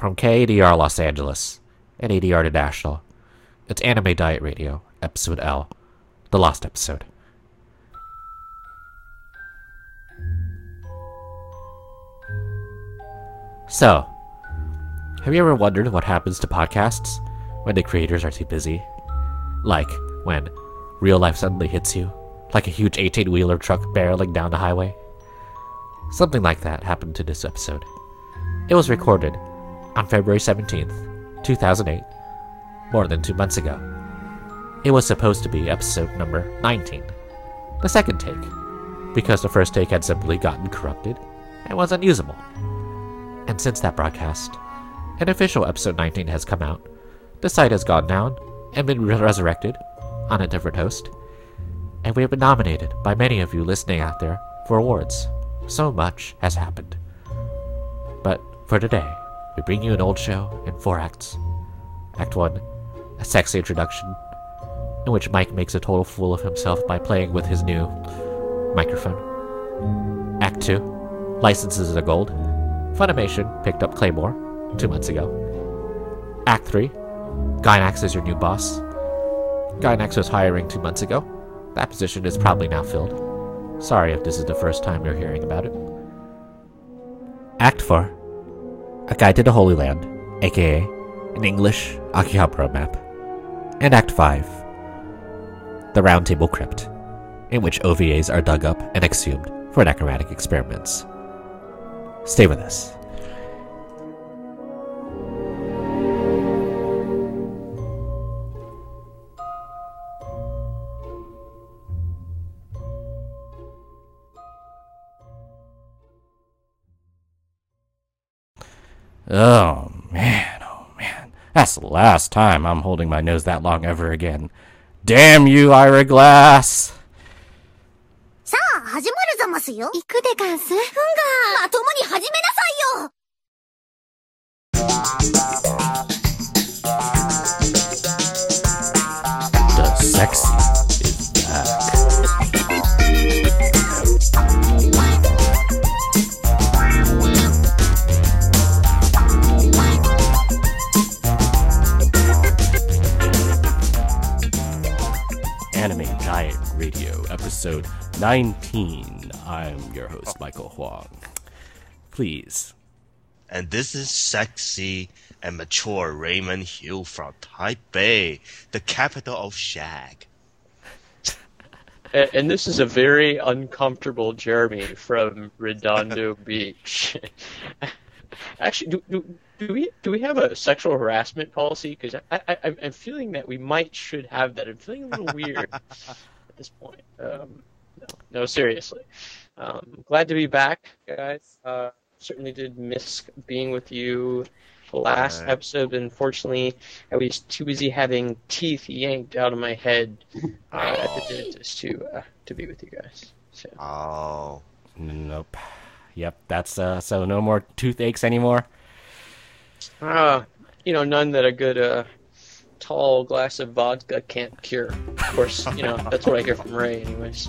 From KADR Los Angeles and ADR International, it's Anime Diet Radio, Episode L, the last episode. So, have you ever wondered what happens to podcasts when the creators are too busy? Like when real life suddenly hits you, like a huge 18-wheeler truck barreling down the highway? Something like that happened to this episode. It was recorded on February 17th, 2008, more than 2 months ago. It was supposed to be episode number 19, the second take, because the first take had simply gotten corrupted and was unusable. And since that broadcast, an official episode 19 has come out, the site has gone down and been resurrected on a different host, and we have been nominated by many of you listening out there for awards. So much has happened. But for today, we bring you an old show in 4 acts. Act 1, a sexy introduction, in which Mike makes a total fool of himself by playing with his new microphone. Act 2, licenses are gold. Funimation picked up Claymore 2 months ago. Act 3, Gainax is your new boss. Gainax was hiring 2 months ago. That position is probably now filled. Sorry if this is the first time you're hearing about it. Act 4, A Guide to the Holy Land, aka an English Akihabara map. And Act 5, The Roundtable Crypt, in which OVAs are dug up and exhumed for necromantic experiments. Stay with us. Oh man. That's the last time I'm holding my nose that long ever again. Damn you, Ira Glass! さあ、始まるざますよ。行くでかんす。ふんが、まともに始めなさいよ。 The sexy is back. Anime Diet Radio, episode 19. I'm your host, Michael Huang. Please. And this is sexy and mature Raymond Hill from Taipei, the capital of shag. And this is a very uncomfortable Jeremy from Redondo Beach. Actually, do we have a sexual harassment policy? Because I'm feeling that we should have that. I'm feeling a little weird at this point. No, seriously. Glad to be back, guys. Certainly did miss being with you the last episode, but unfortunately I was too busy having teeth yanked out of my head at the dentist to be with you guys. So. Oh. Nope. Yep, that's so no more toothaches anymore? None that a good tall glass of vodka can't cure. Of course, that's what I hear from Ray anyways.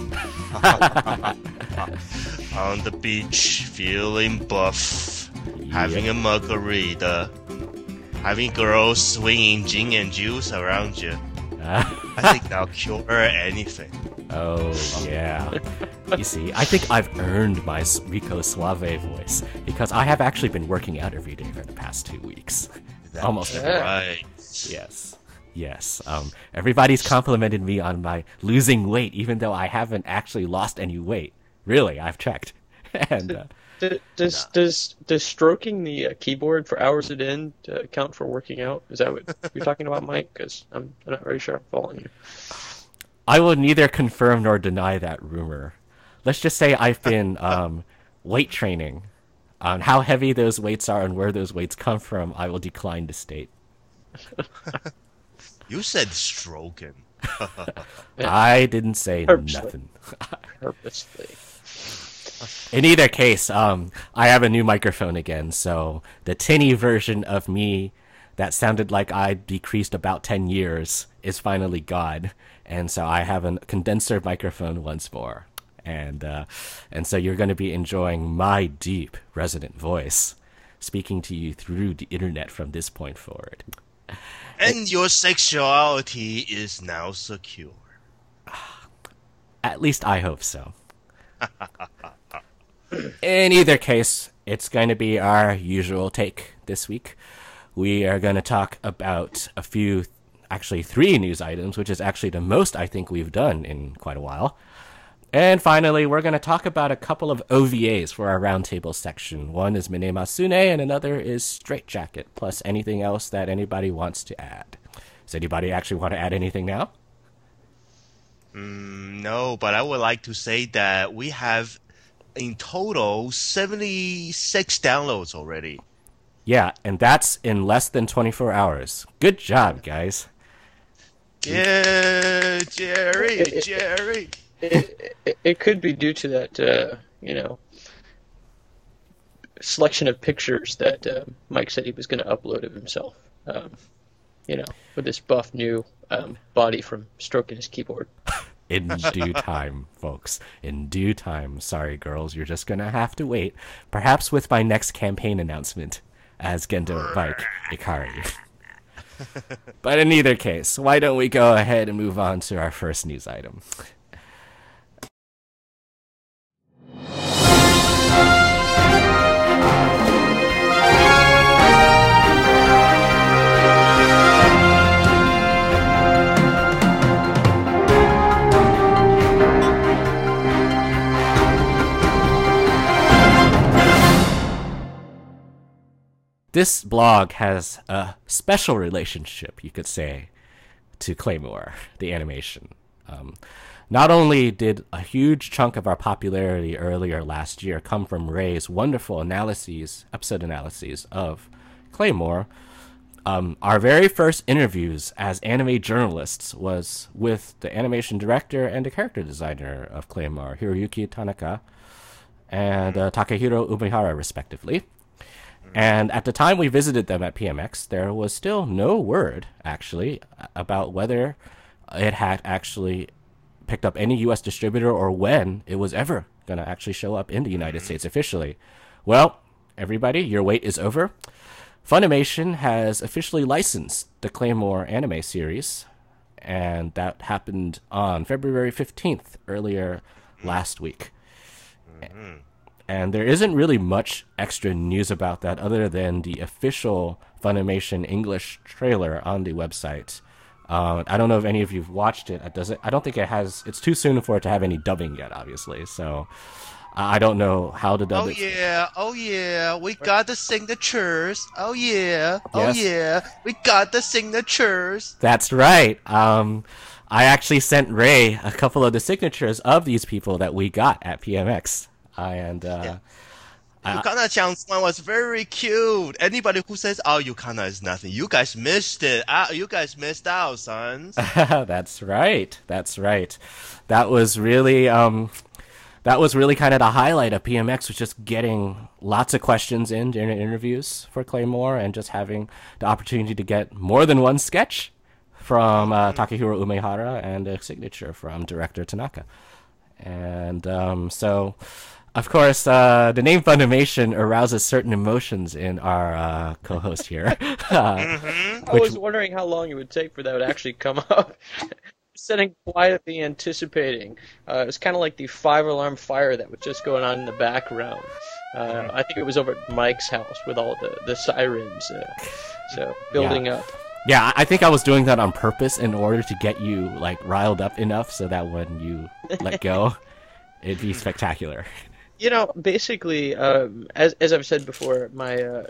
On the beach, feeling buff, having a margarita, having girls swinging gin and juice around you. I think that'll cure anything. Oh, yeah. You see, I think I've earned my Rico Suave voice because I have actually been working out every day for the past 2 weeks. Almost every day. Right. Yes. Everybody's complimented me on my losing weight, even though I haven't actually lost any weight. Really, I've checked. And does stroking the keyboard for hours at end count for working out? Is that what you're talking about, Mike? Because I'm not very sure I'm following you. I will neither confirm nor deny that rumor. Let's just say I've been weight training. On how heavy those weights are and where those weights come from, I will decline to state. You said stroking. I didn't say nothing. Purposely. In either case, I have a new microphone again, so the tinny version of me that sounded like I decreased about 10 years is finally gone. And so I have a condenser microphone once more. And so you're going to be enjoying my deep, resonant voice. speaking to you through the internet from this point forward. And your sexuality is now secure. At least I hope so. In either case, it's going to be our usual take this week. We are going to talk about actually 3 news items, which is actually the most I think we've done in quite a while. And finally, we're going to talk about a couple of OVAs for our roundtable section. One is Mine Masune, and another is Straight Jacket, plus anything else that anybody wants to add. Does anybody actually want to add anything now? No, but I would like to say that we have in total 76 downloads already. Yeah, and that's in less than 24 hours. Good job, guys. Yeah, Jerry. It could be due to that, selection of pictures that Mike said he was going to upload of himself. With this buff new body from stroking his keyboard. In due time, folks. In due time. Sorry, girls, you're just going to have to wait. Perhaps with my next campaign announcement as Gendo Bike Ikari. But in either case, why don't we go ahead and move on to our first news item. This blog has a special relationship, you could say, to Claymore, the animation. Not only did a huge chunk of our popularity earlier last year come from Ray's wonderful episode analyses of Claymore, our very first interviews as anime journalists was with the animation director and the character designer of Claymore, Hiroyuki Tanaka and Takehiro Umehara, respectively. And at the time we visited them at PMX, there was still no word, actually, about whether it had actually picked up any U.S. distributor or when it was ever going to actually show up in the United States officially. Well, everybody, your wait is over. Funimation has officially licensed the Claymore anime series, and that happened on February 15th, earlier last week. And there isn't really much extra news about that other than the official Funimation English trailer on the website. I don't know if any of you've watched it. I don't think it has. It's too soon for it to have any dubbing yet, obviously. So I don't know how to dub it. Oh yeah, we got the signatures. Oh yeah, Yes. we got the signatures. That's right. I actually sent Ray a couple of the signatures of these people that we got at PMX. Yukana-chan's one was very cute. Anybody who says, "Oh, Yukana is nothing," you guys missed it. You guys missed out, sons. That's right. That was really kind of the highlight of PMX, was just getting lots of questions in during interviews for Claymore and just having the opportunity to get more than one sketch from Takehiro Umehara and a signature from director Tanaka. And so, of course, the name Funimation arouses certain emotions in our co-host here. I was wondering how long it would take for that to actually come up. Sitting quietly anticipating. It's kind of like the 5-alarm fire that was just going on in the background. I think it was over at Mike's house with all the sirens building up. Yeah, I think I was doing that on purpose in order to get you riled up enough so that when you let go, it'd be spectacular. Basically, as I've said before, my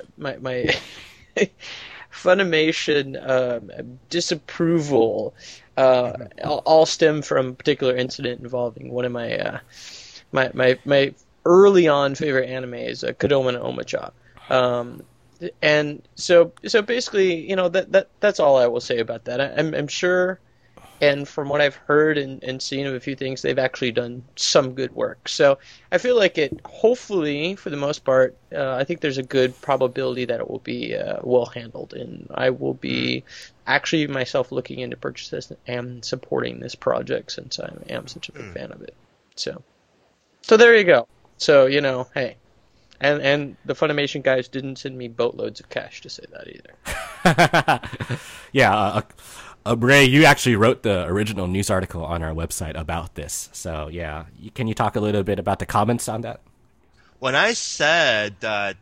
Funimation disapproval all stem from a particular incident involving one of my my early on favorite animes, Kodama no Omocha. And so basically, that's all I will say about that. I'm sure, and from what I've heard and seen of a few things, they've actually done some good work. So I feel like it, hopefully, for the most part, I think there's a good probability that it will be well handled, and I will be actually myself looking into purchases and supporting this project since I am such a big fan of it. So there you go. So, hey. And the Funimation guys didn't send me boatloads of cash to say that either. Yeah, Ray, you actually wrote the original news article on our website about this. So yeah, can you talk a little bit about the comments on that? When I said that,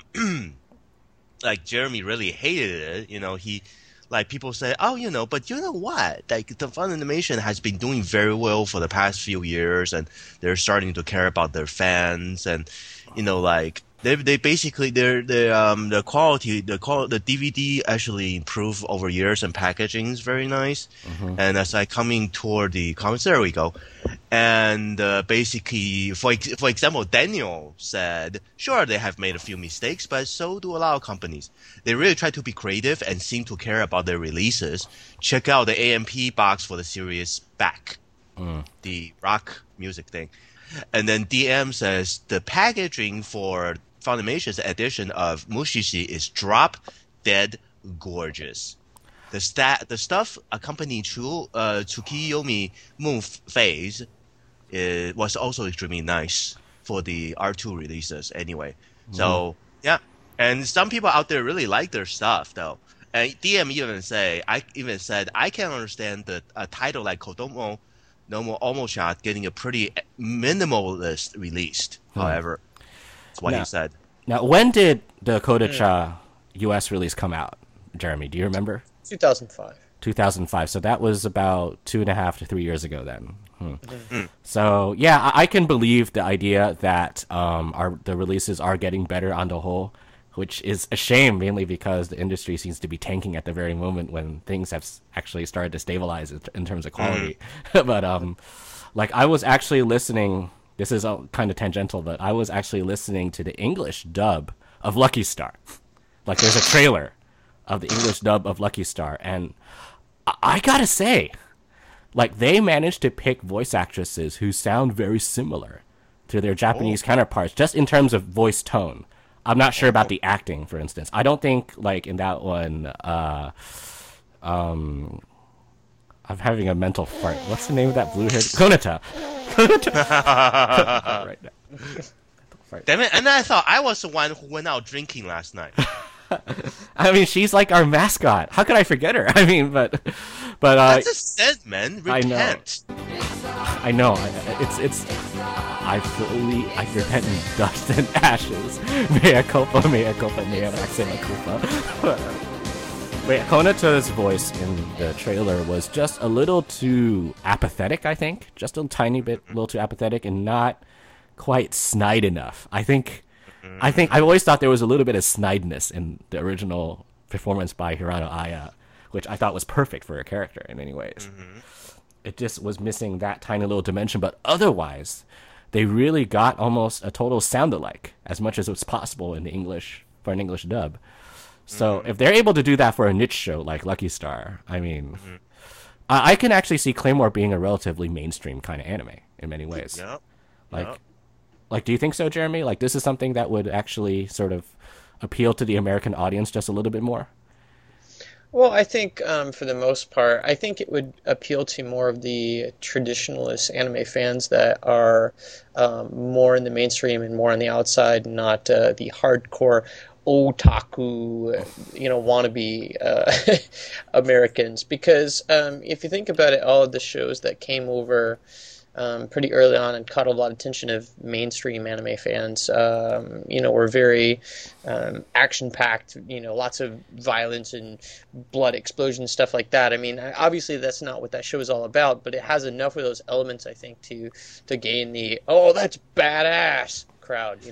like Jeremy really hated it, he, like people say, oh, but you know what? Like the Funimation has been doing very well for the past few years, and they're starting to care about their fans, and like they basically the quality the DVD actually improved over years, and packaging is very nice. And as I coming toward the comments, there we go. And basically, for example, Daniel said, sure, they have made a few mistakes, but so do a lot of companies. They really try to be creative and seem to care about their releases. Check out the AMP box for the series Back, the rock music thing. And then DM says, the packaging for Funimation's edition of Mushishi is drop dead gorgeous. The stuff accompanying Tsukiyomi Moon phase was also extremely nice for the R2 releases anyway. So, yeah. And some people out there really like their stuff, though. And DM even said, I can understand a title like Kodomo no Almost Shot getting a pretty minimalist released. However, that's what he said. Now, when did the Kodacha US release come out, Jeremy? Do you remember? 2005. 2005. So that was about 2.5 to 3 years ago then. So yeah, I can believe the idea that the releases are getting better on the whole, which is a shame, mainly because the industry seems to be tanking at the very moment when things have actually started to stabilize in terms of quality. But like I was actually listening. This is kind of tangential, but I was actually listening to the English dub of Lucky Star. Like there's a trailer of the English dub of Lucky Star, and I gotta say, like they managed to pick voice actresses who sound very similar to their Japanese counterparts, just in terms of voice tone. I'm not sure about the acting, for instance. I don't think, like, in that one, I'm having a mental fart. What's the name of that blue-haired? Konata. Right now. Damn it, and I thought I was the one who went out drinking last night. I mean, she's like our mascot. How could I forget her? I mean, but that's a sin, man. Repent. I know. I repent in dust and ashes. Mea culpa, mea maxima culpa. Wait, Konata's voice in the trailer was just a little too apathetic, I think. Just a tiny bit, a little too apathetic and not quite snide enough. I think I've always thought there was a little bit of snideness in the original performance by Hirano Aya, which I thought was perfect for her character in many ways. It just was missing that tiny little dimension, but otherwise, they really got almost a total sound-alike, as much as it was possible in English for an English dub. So if they're able to do that for a niche show like Lucky Star, I mean, I can actually see Claymore being a relatively mainstream kind of anime in many ways. Like, do you think so, Jeremy? Like, this is something that would actually sort of appeal to the American audience just a little bit more? Well, I think for the most part, I think it would appeal to more of the traditionalist anime fans that are more in the mainstream and more on the outside, not the hardcore otaku, wannabe Americans. Because if you think about it, all of the shows that came over pretty early on and caught a lot of attention of mainstream anime fans, were very action-packed, lots of violence and blood explosions, stuff like that. I mean, obviously that's not what that show is all about, but it has enough of those elements, I think, to gain the, oh, that's badass crowd,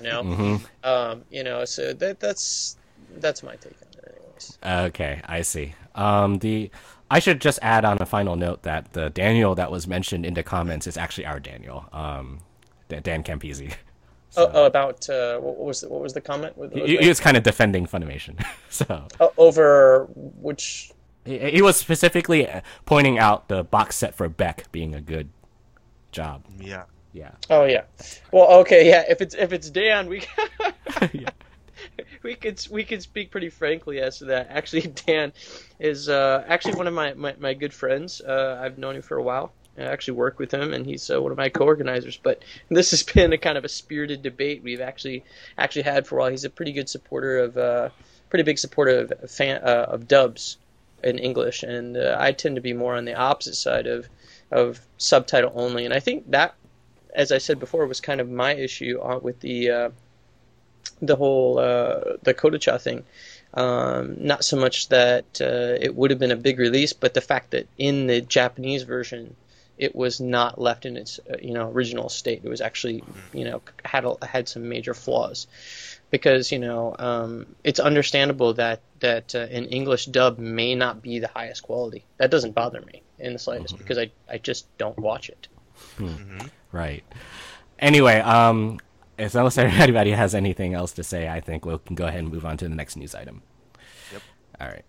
so that's my take on it anyways. Okay, I see. I should just add on a final note that the Daniel that was mentioned in the comments is actually our Daniel, Dan Campisi. So, about what was the comment? He was kind of defending Funimation. So over which he was specifically pointing out the box set for Beck being a good job. Yeah. Oh yeah. Well, okay, yeah. If it's Dan, we. Yeah. We could speak pretty frankly as to that. Actually, Dan is actually one of my good friends. I've known him for a while, I actually work with him, and he's one of my co-organizers. But this has been a kind of a spirited debate we've actually had for a while. He's a pretty good supporter of, pretty big supporter of dubs in English, and I tend to be more on the opposite side of subtitle only. And I think that, as I said before, was kind of my issue with the whole the Kodacha thing. Not so much that it would have been a big release, but the fact that in the Japanese version it was not left in its original state. It was actually had some major flaws, because it's understandable that an English dub may not be the highest quality. That doesn't bother me in the slightest, because I just don't watch it. Right. Anyway, unless anybody has anything else to say, I think we can go ahead and move on to the next news item. Yep. All right.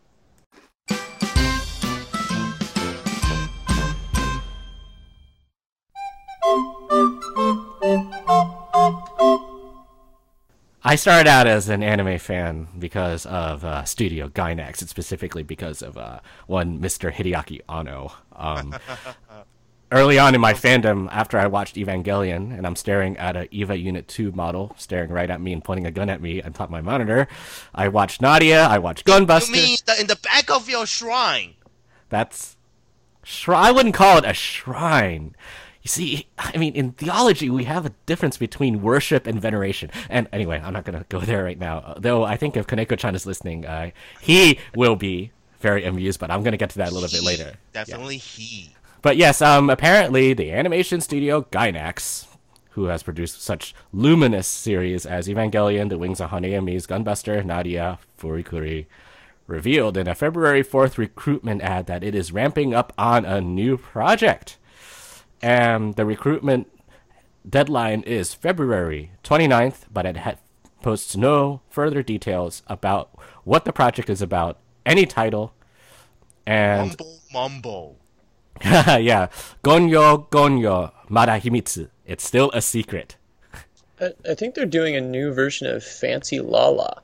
I started out as an anime fan because of Studio Gainax, and specifically because of one Mr. Hideaki Anno. Early on in my fandom, after I watched Evangelion, and I'm staring at a EVA Unit 2 model, staring right at me and pointing a gun at me on top of my monitor, I watched Nadia, I watched Gunbuster. You mean in the back of your shrine? That's... I wouldn't call it a shrine. You see, I mean, in theology, we have a difference between worship and veneration. And anyway, I'm not going to go there right now. Though I think if Kaneko-chan is listening, he will be very amused, but I'm going to get to that a little bit later. Definitely he. But yes, apparently the animation studio Gainax, who has produced such luminous series as Evangelion, The Wings of Hanayomi's Gunbuster, Nadia, Furikuri, revealed in a February 4th recruitment ad that it is ramping up on a new project. And the recruitment deadline is February 29th, but it posts no further details about what the project is about, any title, and... Mumble. Yeah. Gonyo, Mada Himitsu. It's still a secret. I think they're doing a new version of Fancy Lala.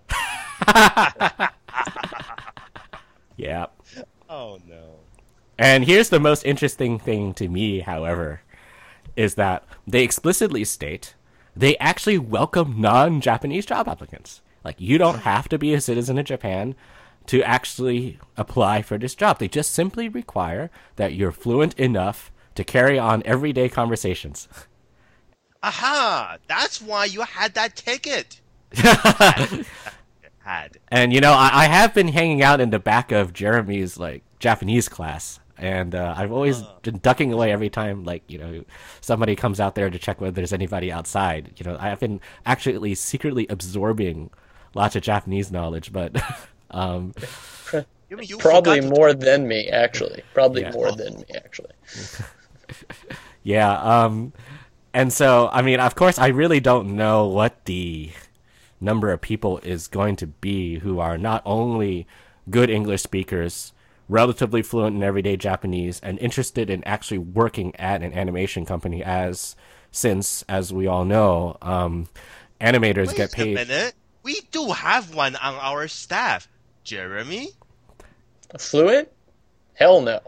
Yeah. Oh, no. And here's the most interesting thing to me, however, is that they explicitly state they actually welcome non-Japanese job applicants. Like, you don't have to be a citizen of Japan to actually apply for this job. They just simply require that you're fluent enough to carry on everyday conversations. Aha! That's why you had that ticket. And, I have been hanging out in the back of Jeremy's, Japanese class. And I've always been ducking away every time, somebody comes out there to check whether there's anybody outside. I've been actually secretly absorbing lots of Japanese knowledge, but... Probably more than me, actually. Yeah, and so, I mean, of course, I really don't know what the number of people is going to be who are not only good English speakers, relatively fluent in everyday Japanese, and interested in actually working at an animation company, since, as we all know, animators get paid... Wait a minute. We do have one on our staff. Jeremy? Fluent? Hell no.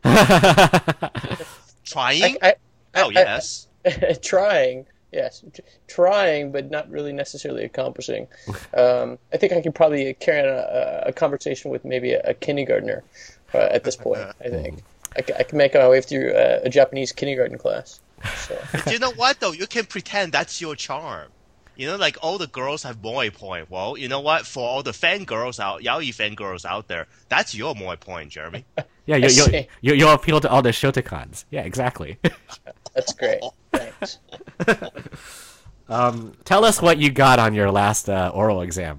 Trying? Yes. Trying, yes. Trying, but not really necessarily accomplishing. I think I could probably carry on a conversation with maybe a kindergartner at this point, I think. I can make my way through a Japanese kindergarten class. So. But you know what, though? You can pretend that's your charm. All the girls have moe point. Well, you know what? For all the yaoi fangirls out there, that's your moe point, Jeremy. Yeah, you'll appeal to all the shotakans. Yeah, exactly. That's great. Thanks. Tell us what you got on your last oral exam.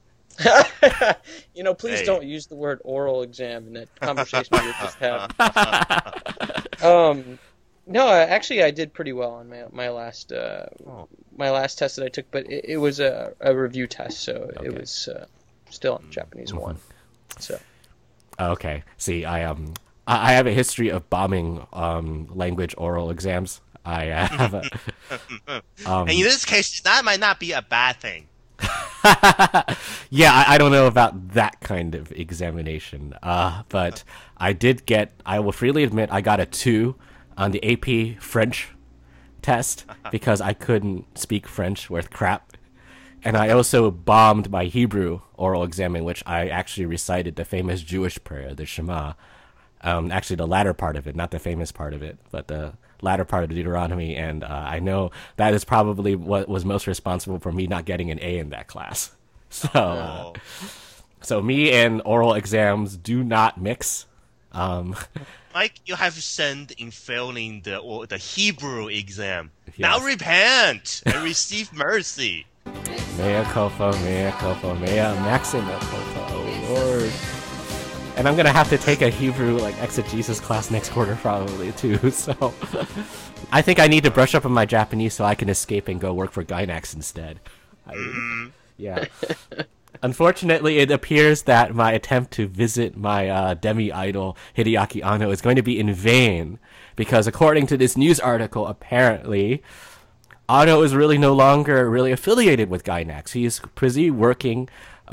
Please don't use the word oral exam in that conversation we were just having. No, actually, I did pretty well on my last test that I took, but it was a review test, so okay. It was still on Japanese 1. So. Okay. See, I have a history of bombing language oral exams. I have and in this case, that might not be a bad thing. Yeah, I don't know about that kind of examination, but I will freely admit I got a 2 on the AP French test because I couldn't speak French worth crap. And I also bombed my Hebrew oral exam in which I actually recited the famous Jewish prayer, the Shema. Actually, the latter part of it, not the famous part of it, but the latter part of Deuteronomy. And I know that is probably what was most responsible for me not getting an A in that class. So, so me and oral exams do not mix. Mike, you have sinned in failing the Hebrew exam. Yes. Now repent and receive mercy. Mea culpa, mea maxima culpa, oh Lord. And I'm gonna have to take a Hebrew exegesis class next quarter probably too, so I think I need to brush up on my Japanese so I can escape and go work for Gainax instead. Yeah. Unfortunately, it appears that my attempt to visit my demi-idol Hideaki Anno is going to be in vain, because according to this news article, apparently Anno is really no longer really affiliated with Gainax. He is busy working,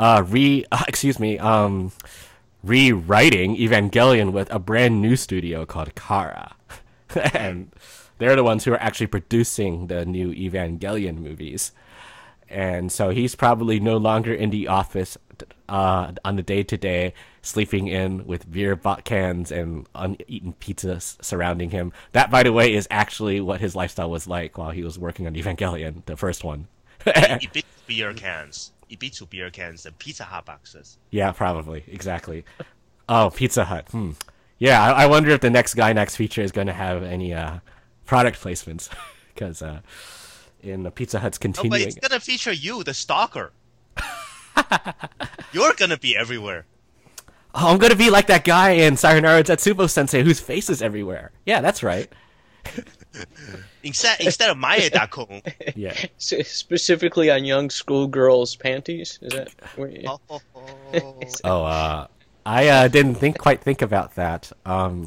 rewriting Evangelion with a brand new studio called Kara. And they're the ones who are actually producing the new Evangelion movies. And so he's probably no longer in the office on the day-to-day, sleeping in with beer cans and uneaten pizzas surrounding him. That, by the way, is actually what his lifestyle was like while he was working on Evangelion, the first one. He beats beer cans. He beats beer cans and Pizza Hut boxes. Yeah, probably. Exactly. Oh, Pizza Hut. Yeah, I wonder if the next Gainax feature is going to have any product placements. Because in the Pizza Hut's continuing... Oh, but it's going to feature you, the stalker. You're going to be everywhere. Oh, I'm going to be like that guy in Sayonara Zetsubo Sensei whose face is everywhere. Yeah, that's right. Instead of Mae-da-kun. Yeah. Specifically on young schoolgirls' panties? Is that where you... I didn't quite think about that. All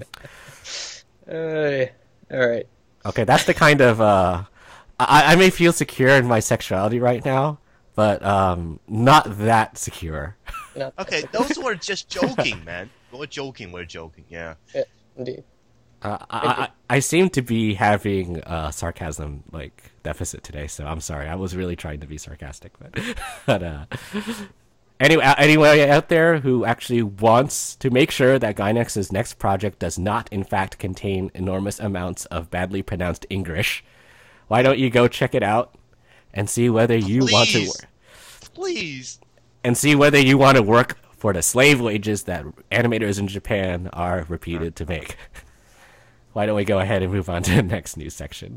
right. Okay, that's the kind of... I may feel secure in my sexuality right now, but not that secure. Okay, those were just joking, man. We're joking, yeah. Indeed. I seem to be having a sarcasm deficit today, so I'm sorry. I was really trying to be sarcastic, but anyway out there who actually wants to make sure that Gainax's next project does not in fact contain enormous amounts of badly pronounced English, why don't you go check it out and see whether you want to work? Please. And see whether you want to work for the slave wages that animators in Japan are reputed to make. Why don't we go ahead and move on to the next news section?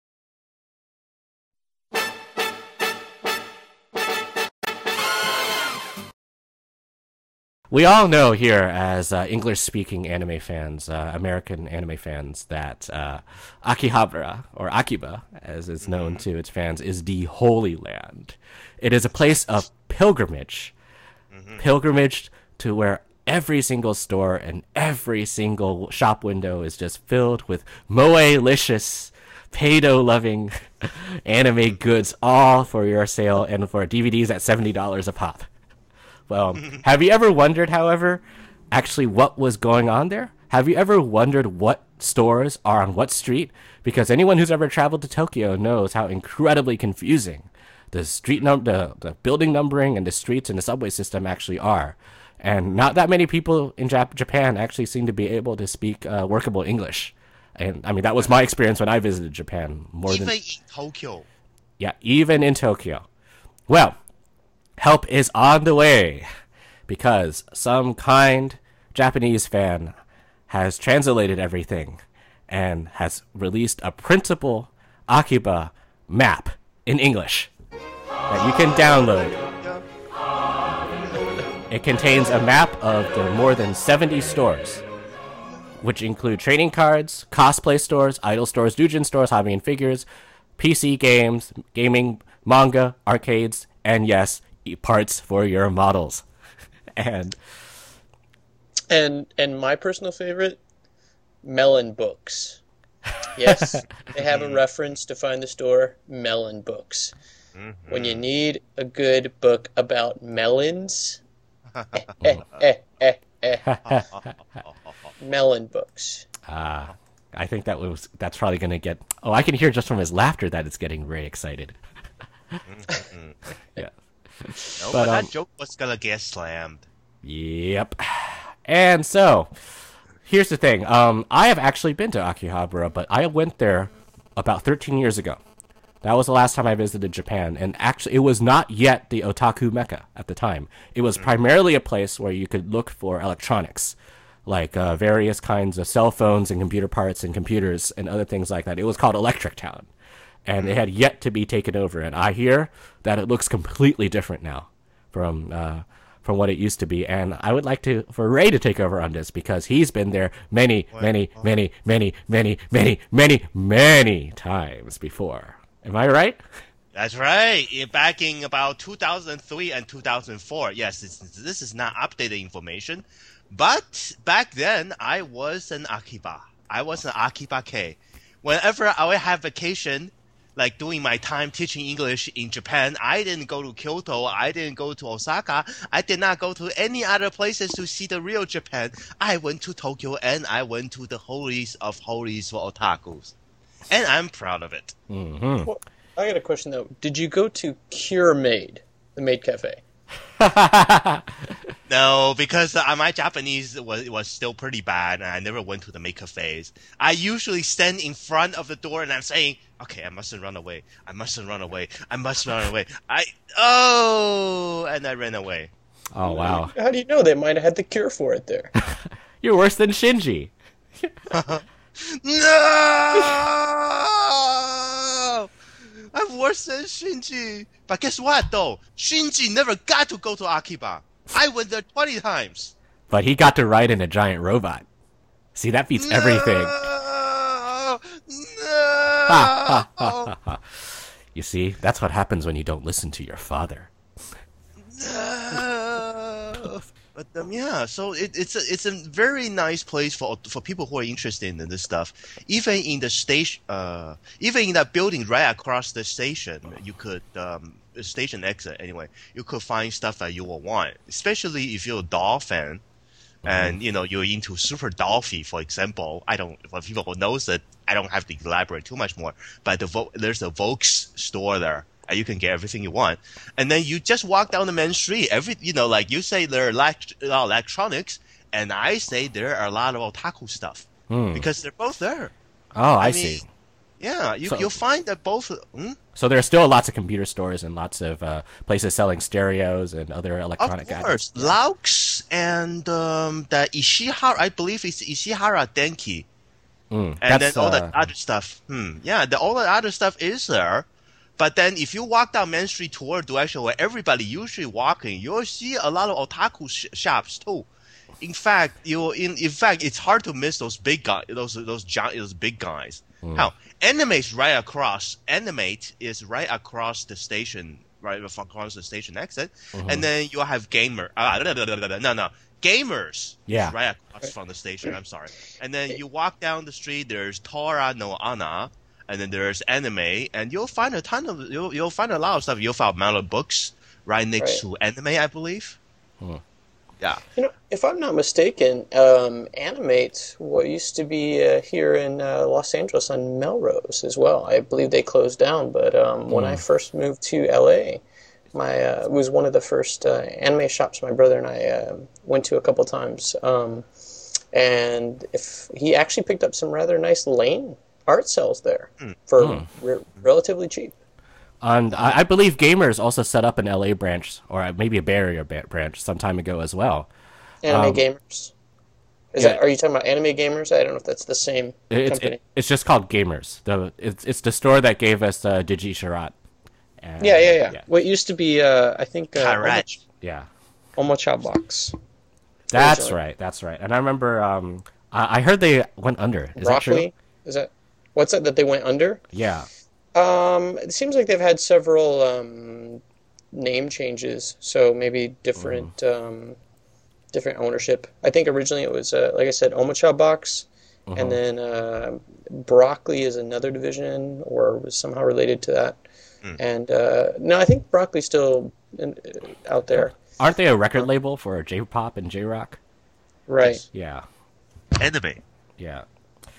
We all know here as English-speaking anime fans, American anime fans, that Akihabara, or Akiba, as it's known to its fans, is the Holy Land. It is a place of pilgrimage. Pilgrimage to where every single store and every single shop window is just filled with moe-licious, pedo-loving anime goods, all for your sale and for DVDs at $70 a pop. Well, have you ever wondered, however, actually what was going on there? Have you ever wondered what stores are on what street? Because anyone who's ever traveled to Tokyo knows how incredibly confusing the the building numbering and the streets and the subway system actually are. And not that many people in Japan actually seem to be able to speak workable English. And I mean, that was my experience when I visited Japan. Even in Tokyo. Yeah, even in Tokyo. Well, help is on the way, because some kind Japanese fan has translated everything and has released a printable Akiba map in English that you can download. It contains a map of the more than 70 stores, which include trading cards, cosplay stores, idol stores, doujin stores, hobby and figures, PC games, gaming, manga, arcades, and yes, parts for your models. and my personal favorite, Melon Books. Yes, they have a reference to find the store, Melon Books. When you need a good book about melons, Melon Books. I I think that's probably going to get... Oh, I can hear just from his laughter that it's getting very excited. Yeah. No, but that joke was gonna get slammed. Yep. And so, here's the thing. I have actually been to Akihabara, but I went there about 13 years ago. That was the last time I visited Japan, and actually, it was not yet the otaku mecca at the time. It was primarily a place where you could look for electronics, like various kinds of cell phones and computer parts and computers and other things like that. It was called Electric Town, and it had yet to be taken over. And I hear that it looks completely different now from what it used to be. And I would like for Ray to take over on this because he's been there many times before. Am I right? That's right. Back in about 2003 and 2004. Yes, this is not updated information. But back then, I was an Akiba. I was an Akiba K. Whenever I would have vacation, like doing my time teaching English in Japan, I didn't go to Kyoto. I didn't go to Osaka. I did not go to any other places to see the real Japan. I went to Tokyo and I went to the holies of holies for otakus. And I'm proud of it. Mm-hmm. Well, I got a question, though. Did you go to Cure Maid, the maid cafe? No, because my Japanese was still pretty bad, and I never went to the maid cafes. I usually stand in front of the door, and I'm saying, okay, I mustn't run away. I mustn't run away. I must run away. And I ran away. Oh, wow. How do you know? They might have had the cure for it there. You're worse than Shinji. No! I'm worse than Shinji. But guess what, though? Shinji never got to go to Akiba. I went there 20 times. But he got to ride in a giant robot. See, that beats everything. No! You see, that's what happens when you don't listen to your father. No! But yeah, so it's a very nice place for people who are interested in this stuff. Even in the station, even in that building right across the station, you could station exit anyway. You could find stuff that you will want, especially if you're a doll fan, and you're into Super Dolphy, for example. For people who knows it, I don't have to elaborate too much more. But there's a Volks store there. And you can get everything you want, and then you just walk down the main street. Like you say, there are a lot of electronics, and I say there are a lot of otaku stuff because they're both there. Oh, I see. Yeah, you'll find that both. So there are still lots of computer stores and lots of places selling stereos and other electronic gadgets. Of course, Laux and the Ishihara, I believe it's Ishihara Denki, and then all the other stuff. Yeah, all the other stuff is there. But then if you walk down Main Street toward direction where everybody usually walking, you'll see a lot of otaku shops too. In fact, it's hard to miss those big guys, those big guys. How Animate is right across the station, right across the station exit, and then you have Gamers. Yeah. Right across from the station. I'm sorry. And then you walk down the street. There's Tora no Ana. And then there's anime, and you'll find a lot of stuff. You'll find Mala Books right next to anime, I believe. Yeah. If I'm not mistaken, Animate what used to be here in Los Angeles on Melrose as well. I believe they closed down, but when I first moved to LA, it was one of the first anime shops my brother and I went to a couple times. And if he actually picked up some rather nice Lane art sells there for relatively cheap. And I believe Gamers also set up an LA branch, or maybe a Bay Area branch some time ago as well. Anime Gamers? Are you talking about Anime Gamers? I don't know if that's the same company. It's just called Gamers. It's the store that gave us Digi Sharat. Yeah. What used to be, I think... Omocha Box. That's right. And I remember, I heard they went under. Is that true? Is that... What's that they went under? Yeah. It seems like they've had several name changes, so maybe different ownership. I think originally it was, like I said, Omocha Box, and then Broccoli is another division, or was somehow related to that. And no, I think Broccoli's still out there. Aren't they a record label for J-pop and J-rock? Right. Yeah. Anime. Yeah.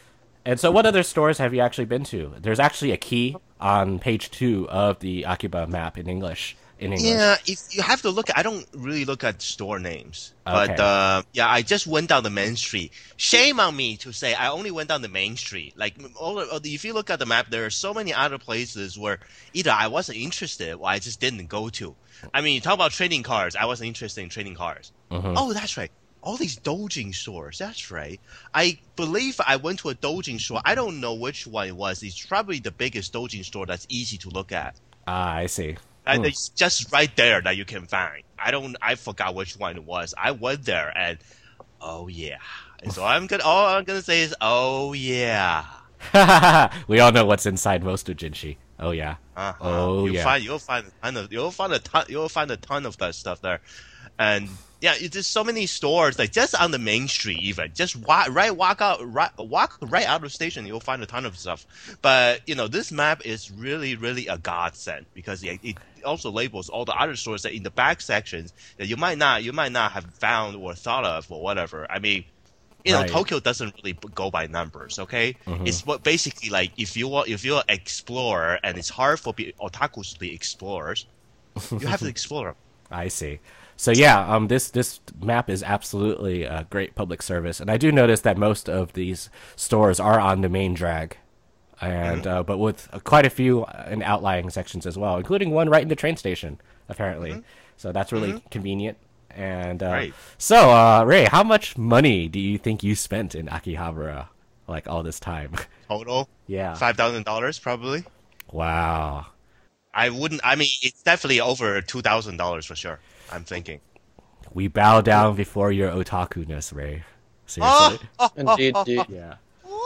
And so what other stores have you actually been to? There's actually a key on page 2 of the Akiba map in English. Yeah, if you have to look, I don't really look at store names. Okay. But yeah, I just went down the main street. Shame on me to say I only went down the main street. Like, if you look at the map, there are so many other places where either I wasn't interested or I just didn't go to. I mean, you talk about trading cards. I wasn't interested in trading cards. Oh, that's right. All these doujin stores. That's right. I believe I went to a doujin store. I don't know which one it was. It's probably the biggest doujin store that's easy to look at. Ah, I see. And it's just right there that you can find. I forgot which one it was. I went there and, oh yeah. And so all I'm gonna say is, oh yeah. We all know what's inside most of Jinshi. Oh yeah. Oh yeah. You'll find a ton of that stuff there. And yeah, there's so many stores, like just on the main street even. Just walk right out of the station, you'll find a ton of stuff. But, this map is really, really a godsend because it also labels all the other stores that in the back sections that you might not have found or thought of or whatever. I mean, Right. Tokyo doesn't really go by numbers, okay? It's what basically like if you're an explorer and it's hard for otakus to be explorers, you have to explore them. I see. So yeah, this map is absolutely a great public service, and I do notice that most of these stores are on the main drag, and but with quite a few in outlying sections as well, including one right in the train station, apparently. So that's really convenient. And Right. So Ray, how much money do you think you spent in Akihabara, like all this time? Total? Yeah. $5,000 probably. Wow. I mean, it's definitely over $2,000 for sure. I'm thinking. We bow down before your otaku-ness, Ray. Seriously. Indeed. Yeah.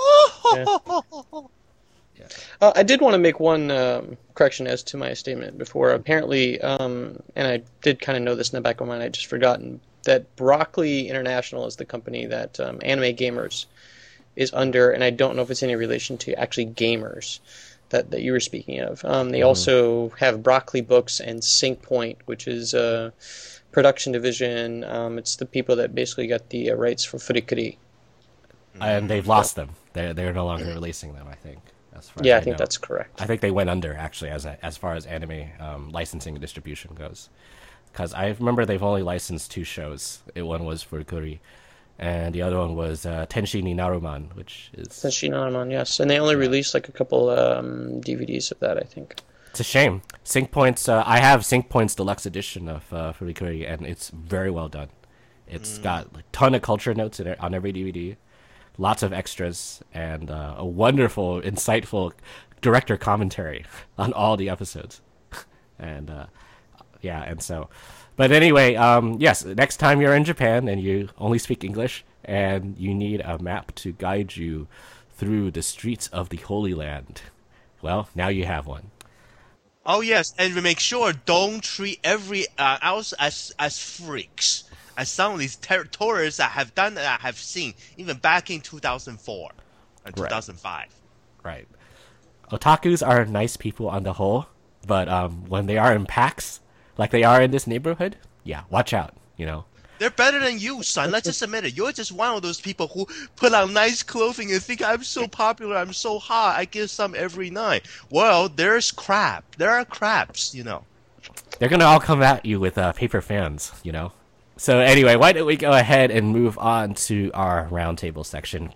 I did want to make one correction as to my statement before. Apparently, and I did kind of know this in the back of my mind, I'd just forgotten, that Broccoli International is the company that Anime Gamers is under, and I don't know if it's any relation to actually gamers that you were speaking of. They also have Broccoli Books and Sync Point, which is a production division. It's the people that basically got the rights for Furikuri. And they've lost them. They're no longer releasing them, I think. Yeah, I think that's correct. I think they went under, actually, as far as anime licensing and distribution goes. Because I remember they've only licensed 2 shows. One was Furikuri, and the other one was Tenshi ni Naruman, which is... Tenshi Naruman, yes. And they only released like a couple DVDs of that, I think. It's a shame. Sync Points, I have Sync Points Deluxe Edition of Furikuri, and it's very well done. It's got a ton of culture notes in it on every DVD. Lots of extras, and a wonderful, insightful director commentary on all the episodes. And, yeah, and so... But anyway, yes, next time you're in Japan and you only speak English, and you need a map to guide you through the streets of the Holy Land, well, now you have one. Oh yes, and we make sure don't treat every else as freaks. As some of these tourists I have seen even back in 2004 and 2005. Right. Otakus are nice people on the whole, but when they are in packs, like they are in this neighborhood, yeah, watch out, They're better than you, son. Let's just admit it. You're just one of those people who put on nice clothing and think, I'm so popular, I'm so hot, I give some every night. Well, there's crap. There are craps, They're going to all come at you with paper fans, So anyway, why don't we go ahead and move on to our roundtable section.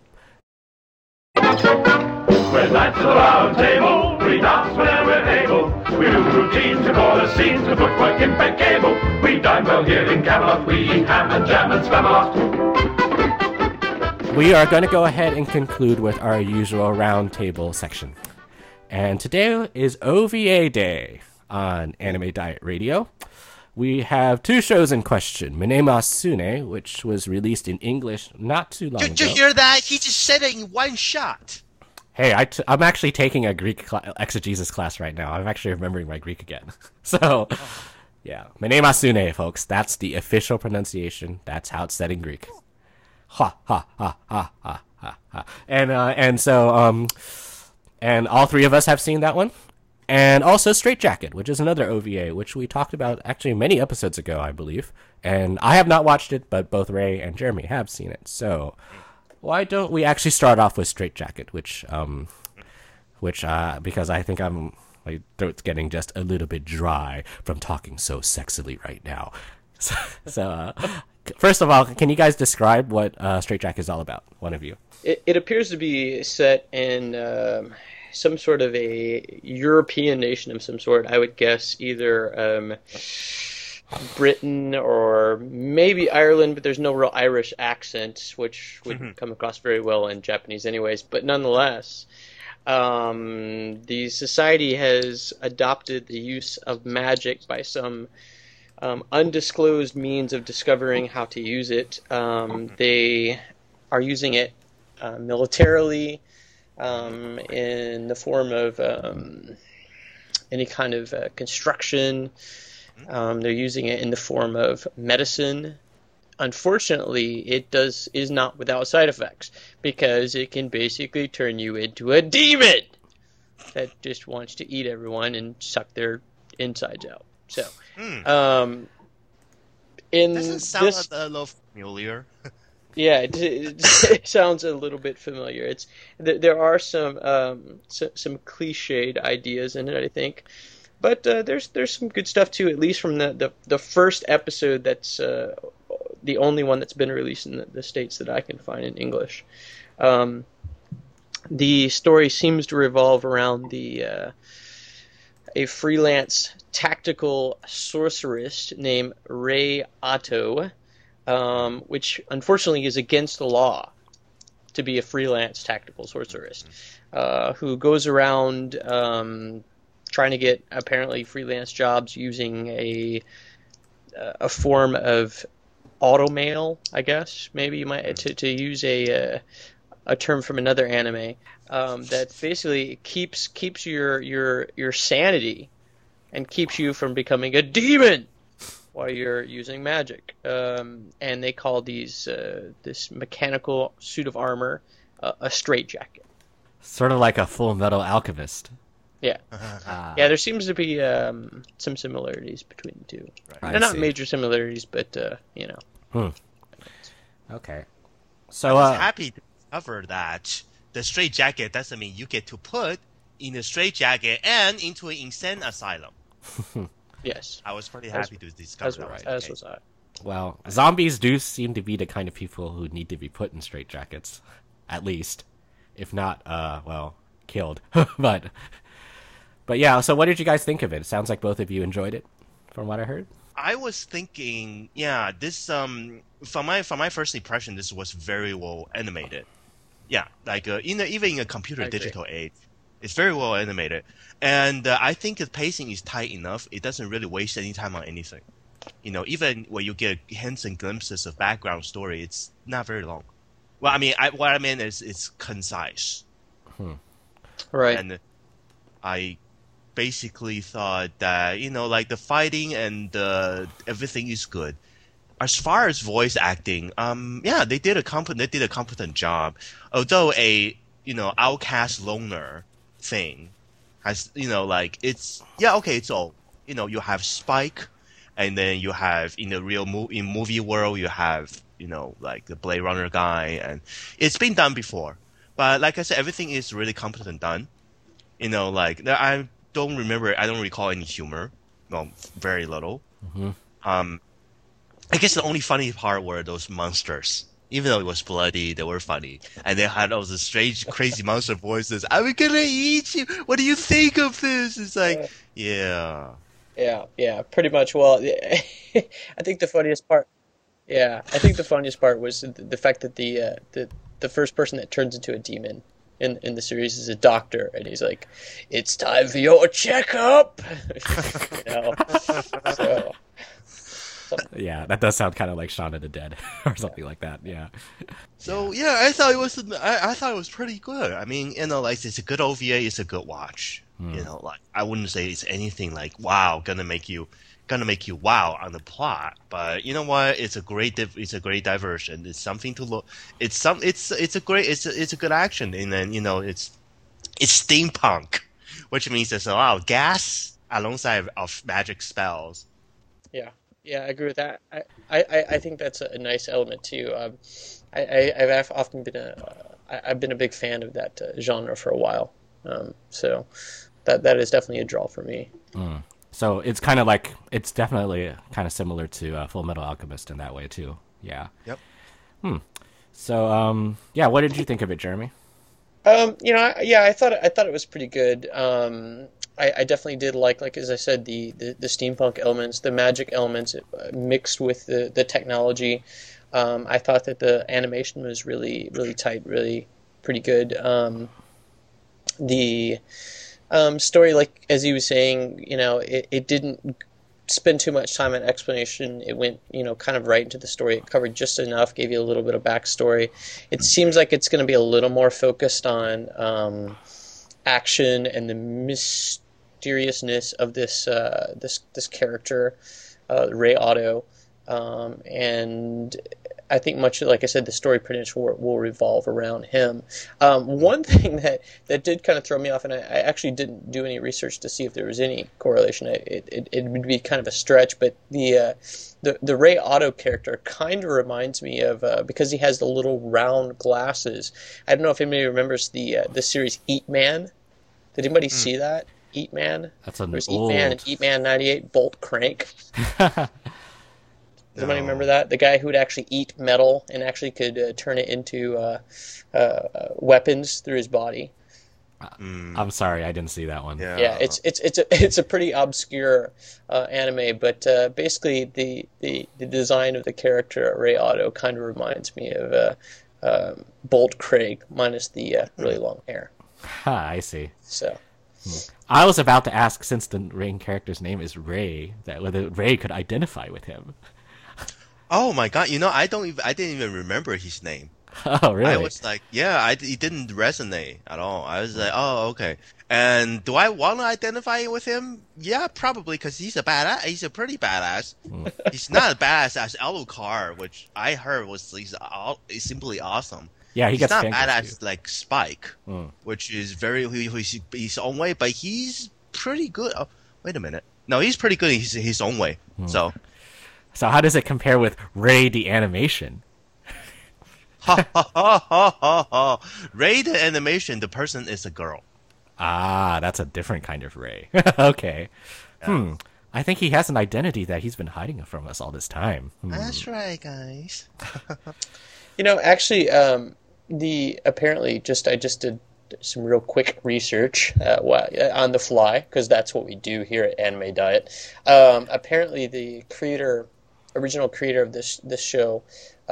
We're knights of the round table, we dance whenever we're able. We do routines, we call the scenes, the footwork impeccable. We dine well here in Camelot, we eat ham and jam and spam a lot. We are going to go ahead and conclude with our usual roundtable section. And today is OVA Day on Anime Diet Radio. We have 2 shows in question. Minema Sune, which was released in English not too long ago. Did you hear that? He just said it in one shot. Hey, I'm actually taking a Greek exegesis class right now. I'm actually remembering my Greek again. So, yeah. Minema Sune, folks. That's the official pronunciation. That's how it's said in Greek. Ha, ha, ha, ha, ha, ha, ha. And so, and all 3 of us have seen that one. And also Straight Jacket, which is another OVA, which we talked about actually many episodes ago, I believe. And I have not watched it, but both Ray and Jeremy have seen it. So, why don't we actually start off with Straight Jacket, which because I think my throat's getting just a little bit dry from talking so sexily right now. So first of all, can you guys describe what Straight Jacket is all about? One of you. It appears to be set in some sort of a European nation of some sort. I would guess either Britain or maybe Ireland, but there's no real Irish accent, which would come across very well in Japanese anyways. But nonetheless, the society has adopted the use of magic by some undisclosed means of discovering how to use it. They are using it militarily, in the form of any kind of construction. They're using it in the form of medicine. Unfortunately, it is not without side effects, because it can basically turn you into a demon that just wants to eat everyone and suck their insides out. So, in Doesn't sound this, a little familiar. yeah, it sounds a little bit familiar. There are some cliched ideas in it, I think, but there's some good stuff too. At least from the first episode, that's the only one that's been released in the States that I can find in English. The story seems to revolve around a freelance tactical sorceress named Rei Otto, which unfortunately is against the law to be a freelance tactical sorceress, who goes around trying to get apparently freelance jobs using a form of automail, I guess, maybe you might to use a term from another anime, that basically keeps your sanity and keeps you from becoming a demon while you're using magic. And they call these this mechanical suit of armor a straitjacket. Sort of like a Full Metal Alchemist. Yeah. Yeah, there seems to be some similarities between the two. Right. They're not major similarities, but, you know. Okay. I So, was happy to discover that the straitjacket doesn't mean you get to put in a straitjacket and into an insane asylum. Yes. I was pretty happy to discover that. As was I. well, zombies do seem to be the kind of people who need to be put in straitjackets, at least, if not, killed. but yeah. So, what did you guys think of it? It sounds like both of you enjoyed it, from what I heard. I was thinking, yeah, this from my first impression, this was very well animated. Yeah, like even in a computer digital age, it's very well animated, and I think the pacing is tight enough. It doesn't really waste any time on anything. You know, even when you get hints and glimpses of background story, it's not very long. Well, I mean, what I mean is it's concise. Right. And I basically thought that, you know, like the fighting and everything is good. As far as voice acting, yeah, they did a competent job. Although a, you know, outcast loner thing has, you know, like it's all, you know, you have Spike, and then you have in the real in movie world you have, you know, like the Blade Runner guy, and it's been done before. But like I said, everything is really competent done. You know, like I don't recall any humor. Well, very little. I guess the only funny part were those monsters. Even though it was bloody, they were funny. And they had all the strange, crazy monster voices. I'm gonna eat you! What do you think of this? It's like, yeah. Yeah, pretty much. Well, I think the funniest part was the fact that the first person that turns into a demon in the series is a doctor, and he's like, "It's time for your checkup." You know, so. Yeah, that does sound kind of like Shaun of the Dead or something like that. Yeah. So yeah, I thought it was pretty good. I mean, you know, like it's a good OVA, it's a good watch. You know, like I wouldn't say it's anything like wow, gonna make you wow on the plot. But you know what? It's a great diversion. It's something to look. It's a good action, and then you know it's steampunk, which means there's a lot of gas alongside of magic spells. Yeah, I agree with that. I think that's a nice element too. I've often been I've been a big fan of that genre for a while. So that is definitely a draw for me. So it's kind of like, it's definitely kind of similar to Full Metal Alchemist in that way too. Yeah. Yep. So yeah, what did you think of it, Jeremy? I thought it was pretty good. I definitely did like as I said, the steampunk elements, the magic elements mixed with the technology. I thought that the animation was really, really tight, really pretty good. The story, like as he was saying, it didn't spend too much time on explanation. It went, kind of right into the story. It covered just enough, gave you a little bit of backstory. It seems like it's going to be a little more focused on action and the mysteriousness of this character, Ray Otto, and I think much like I said, the story pretty much will revolve around him. One thing that did kind of throw me off, and I actually didn't do any research to see if there was any correlation. It would be kind of a stretch, but the Ray Otto character kind of reminds me of because he has the little round glasses. I don't know if anybody remembers the series Eat Man. Did anybody see that? Eat Man. That's an There's old... Eat Man and Eat Man 98 Bolt Crank. Does anybody remember that? The guy who would actually eat metal and actually could turn it into weapons through his body. I'm sorry, I didn't see that one. Yeah, it's a pretty obscure anime, but basically the design of the character Ray Otto kind of reminds me of Bolt Craig minus the really long hair. I see. So. I was about to ask, since the main character's name is Ray, that whether Ray could identify with him. Oh my god! I didn't even remember his name. Oh really? I was like, it didn't resonate at all. I was like, oh okay. And do I want to identify with him? Yeah, probably, because he's a badass. He's a pretty badass. He's not as badass as Alucard, which I heard he's simply awesome. Yeah, he's not badass like Spike, which is very he's his own way, but he's pretty good. Oh, wait a minute. No, he's pretty good in his own way. So how does it compare with Ray the animation? Ha ha ha ha ha ha! Ray the animation, the person is a girl. Ah, that's a different kind of Ray. Okay. Yeah. I think he has an identity that he's been hiding from us all this time. That's right, guys. Actually, apparently I just did some real quick research on the fly, because that's what we do here at Anime Diet. Apparently, the original creator of this show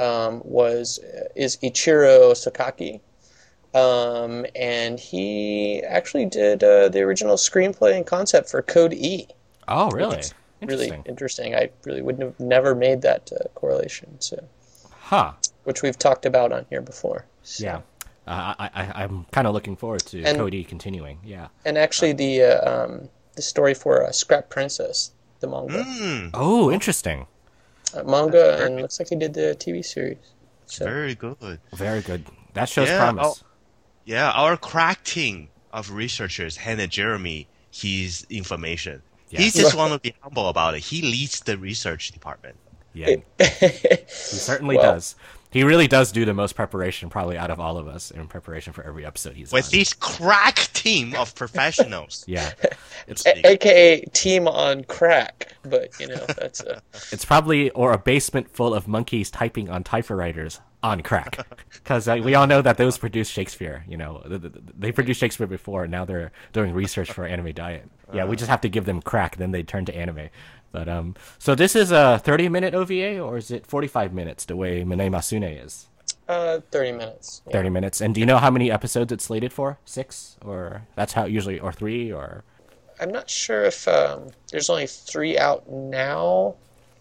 is Ichiro Sakaki, and he actually did the original screenplay and concept for Code E. Oh, really? It's really interesting. I really would have never made that correlation. So, which we've talked about on here before. So. Yeah. I'm kind of looking forward to Code E continuing. Yeah. And actually, the story for Scrap Princess, the manga. Oh, interesting. Manga, and looks like he did the TV series. So. Very good. Very good. That shows promise. Our crack team of researchers handed Jeremy his information. Yeah. He just want to be humble about it. He leads the research department. Yeah, he certainly does. He really does do the most preparation, probably, out of all of us in preparation for every episode he's with on. his crack team of professionals. Yeah, it's AKA team on crack. But that's it's probably a basement full of monkeys typing on typewriters on crack, because we all know that those produce Shakespeare. They produced Shakespeare before, and now they're doing research for Anime Diet. Yeah, we just have to give them crack, then they turn to anime. But so this is a 30-minute OVA, or is it 45 minutes the way Mine Masune is? 30 minutes. Yeah. 30 minutes. And do you know how many episodes it's slated for? 6? Or that's how usually, or 3, or? I'm not sure if there's only 3 out now.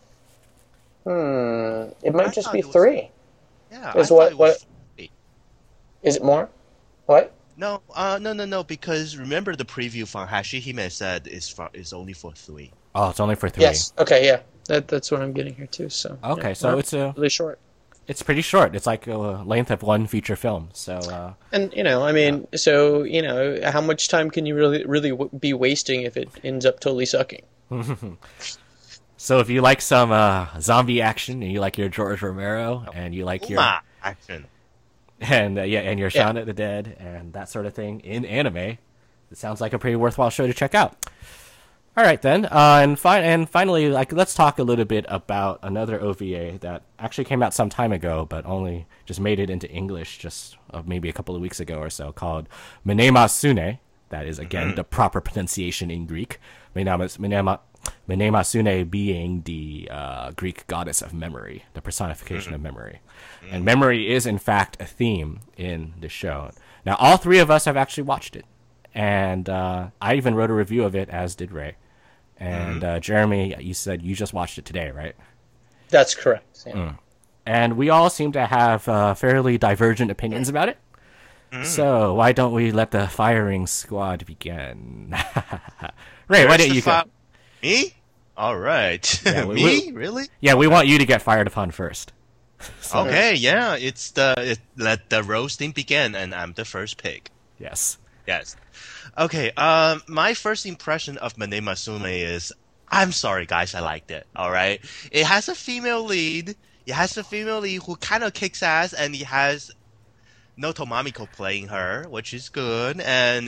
It might just be 3. Yeah. What? Is it more? What? No, no. Because remember the preview from Hashihime said is only for 3. Oh, it's only for 3. Yes. Okay. Yeah. That's what I'm getting here too. So. Okay, so it's really short. It's pretty short. It's like a length of one feature film. So. And so how much time can you really be wasting if it ends up totally sucking? So if you like some zombie action, and you like your George Romero, and you like your Action. And and you're Shaun of the Dead and that sort of thing in anime. It sounds like a pretty worthwhile show to check out. All right then, and finally, like, let's talk a little bit about another OVA that actually came out some time ago, but only just made it into English just maybe a couple of weeks ago or so, called Minema Sune. That is again the proper pronunciation in Greek. Minema Sune being the Greek goddess of memory, the personification of memory, and memory is in fact a theme in the show. Now, all three of us have actually watched it. And I even wrote a review of it, as did Ray. And Jeremy, you said you just watched it today, right? That's correct. Yeah. And we all seem to have fairly divergent opinions about it. So why don't we let the firing squad begin? Ray, why don't you go? Me? All right. Yeah, Me? Really? Yeah, we want you to get fired upon first. So, okay, yeah. Let the roasting begin, and I'm the first pick. Yes. Yes. Okay, my first impression of Minema Sune is, I'm sorry guys, I liked it, alright? It has a female lead, who kind of kicks ass, and it has Noto Mamiko playing her, which is good, and,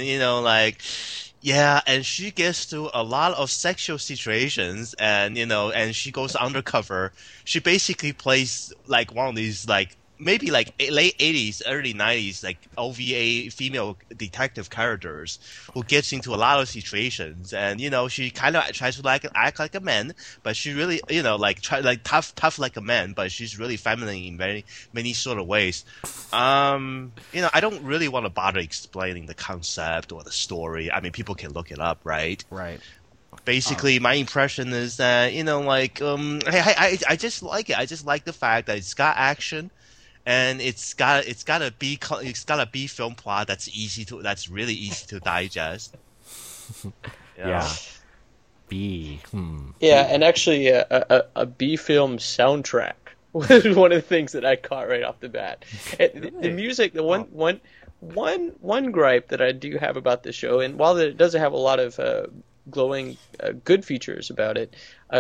and she gets to a lot of sexual situations, and, and she goes undercover. She basically plays, like, one of these, like, maybe like late 80s, early 90s, like OVA female detective characters who gets into a lot of situations, and she kind of tries to act like a man, but she really tough like a man, but she's really feminine in very many sort of ways. I don't really want to bother explaining the concept or the story. I mean, people can look it up, right? Right. Basically, my impression is that I just like it. I just like the fact that it's got action. And it's got a B film plot that's really easy to digest. Yeah. B. Yeah, and actually a B film soundtrack was one of the things that I caught right off the bat. The music, the one gripe that I do have about this show, and while it doesn't have a lot of glowing good features about it,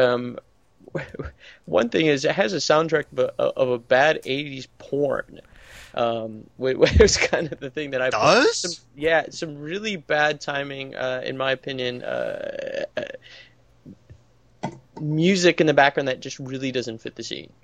one thing is it has a soundtrack of a bad 80s porn, which is kind of the thing that some really bad timing, in my opinion, music in the background that just really doesn't fit the scene.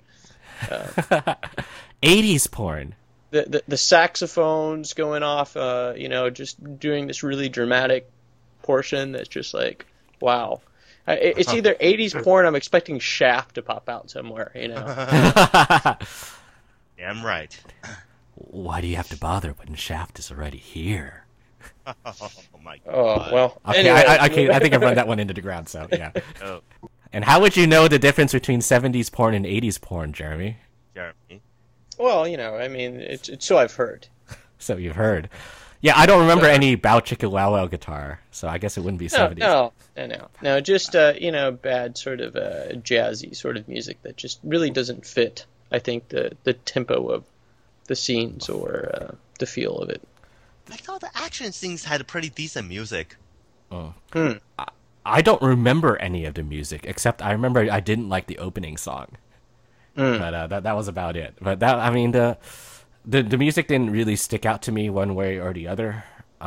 80s porn. The saxophones going off, just doing this really dramatic portion that's just like, wow. It's either 80s porn, I'm expecting Shaft to pop out somewhere, Yeah, I'm right. Why do you have to bother when Shaft is already here? Oh my god. Oh, well. Okay, anyway. I think I've run that one into the ground, so yeah. Oh. And how would you know the difference between 70s porn and 80s porn, Jeremy? Jeremy? Well, I mean, it's so I've heard. So you've heard. Yeah, I don't remember any Bow Chicka Wow Wow guitar, so I guess it wouldn't be 70s. No, just, bad sort of jazzy sort of music that just really doesn't fit, I think, the tempo of the scenes or the feel of it. I thought the action scenes had pretty decent music. Oh. I don't remember any of the music, except I remember I didn't like the opening song. But that was about it. But the music didn't really stick out to me one way or the other.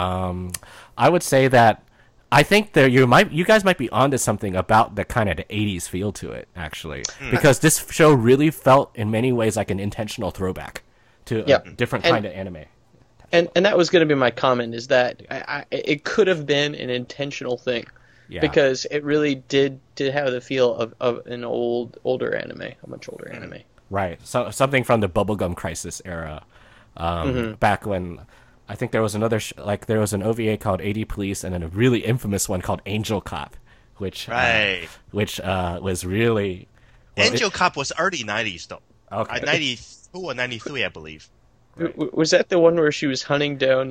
I would say that I think that you guys might be onto something about the kind of the 80s feel to it, actually, because this show really felt in many ways like an intentional throwback to a different kind of anime. And that was going to be my comment, is that it could have been an intentional thing, because it really did have the feel of an older anime, a much older anime. Right, so something from the Bubblegum Crisis era, back when I think there was another there was an OVA called 80 Police, and then a really infamous one called Angel Cop, which was really Angel Cop was early 90s though. Okay, 92 or 93, I believe. Right. Was that the one where she was hunting down